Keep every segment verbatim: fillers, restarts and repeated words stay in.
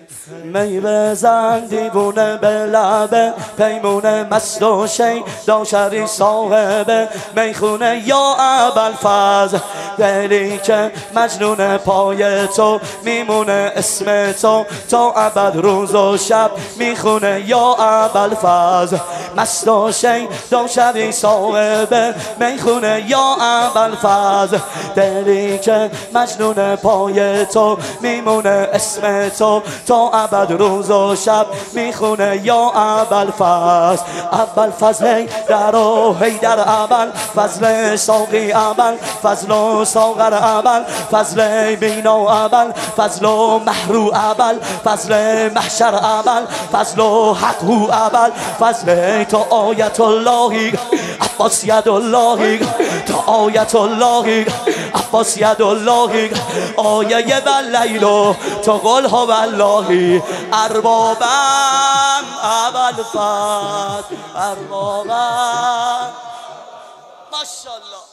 می بزن دیوونه به لبه پیمونه مست و شیدا شری صاحبه میخونه یا ابوالفضل دلی که مجنون پای تو میمونه اسم تو تا ابد روز و شب میخونه یا ابوالفضل مست و شیدا شری صاحبه میخونه یا ابوالفضل دلی که مجنون پای تو میمونه اسم تو تا ابد روز و شب میخونه یا ابوالفضل ابوالفضل در و حیدر ابوالفضل ساقی ابوالفضل و ساغر ابوالفضل بینا ابوالفضل و محرو ابوالفضل محشر ابوالفضل و حقو ابوالفضل تا آیت اللهی عباس ید اللهی تا آیت اللهی عباس ید اللهی آیه واللیل تا قل هو الله اربابم ابوالفضل اربابم ماشاءالله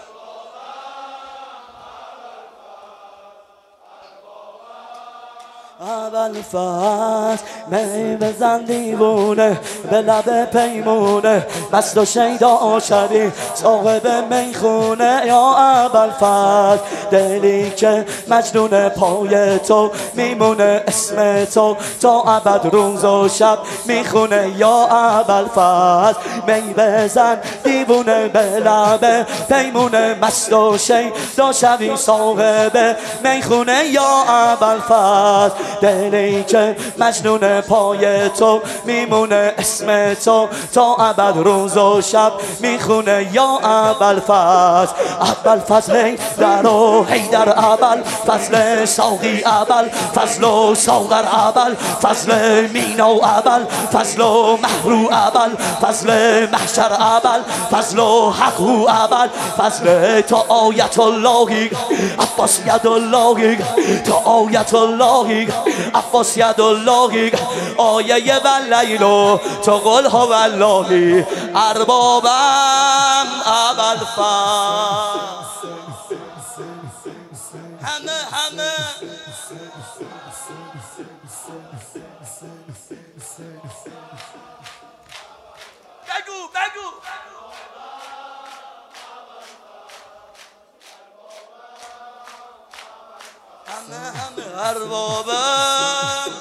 ابوالفضل می بزن دیوونه به لب پیمونه مست و شیدا شری صاحب میخونه یا ابوالفضل دلی که مجنون پای تو میمونه اسم تو تا ابد روز و شب میخونه یا ابوالفضل می بزن دیوونه به لب پیمونه مست و شیدا شری صاحب میخونه یا ابوالفضل دلی که مجنون پای تو میمونه اسم تو تا ابد روز و شب میخونه یا ابوالفضل ابوالفضل در و حیدر ابوالفضل ساقی ابوالفضل و ساغر ابوالفضل مینا ابوالفضل و محرو ابوالفضل محشر ابوالفضل و حقو ابوالفضل تا آیت اللهی عباس ید اللهی تا آیت اللهی عباس ید اللهی آیه واللیل تا قل هو الله اربابم ابوالفضل همه همه بگو بگو همه همه اربابم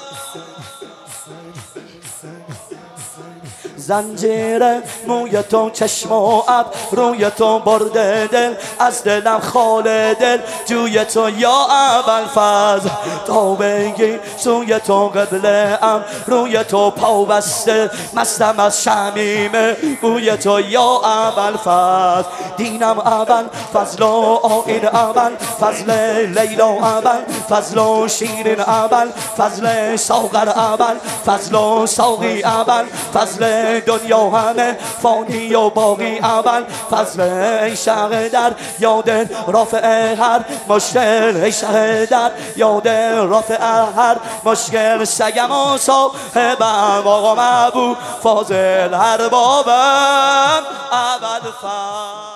زنجیر موی تو چشم و اب روی تو برده دل از دلم خال دل جوی تو یا ابوالفضل تا بگی سوی تو قبله ام روی تو پا بسته مستم از شمیمه بوی تو یا ابوالفضل دینم ابوالفضل و آیین ابوالفضل لیلا ابوالفضل و شیرین ابوالفضل ساغر ابوالفضل و ساقی ابوالفضل دنیا همه فانی و باقی ابوالفضل ای شهر در یاد رافع هر مشکل ای شهر در یاد رافع هر مشکل سگم و صاحبم آقا ابوالفضل اربابم ابوالفضل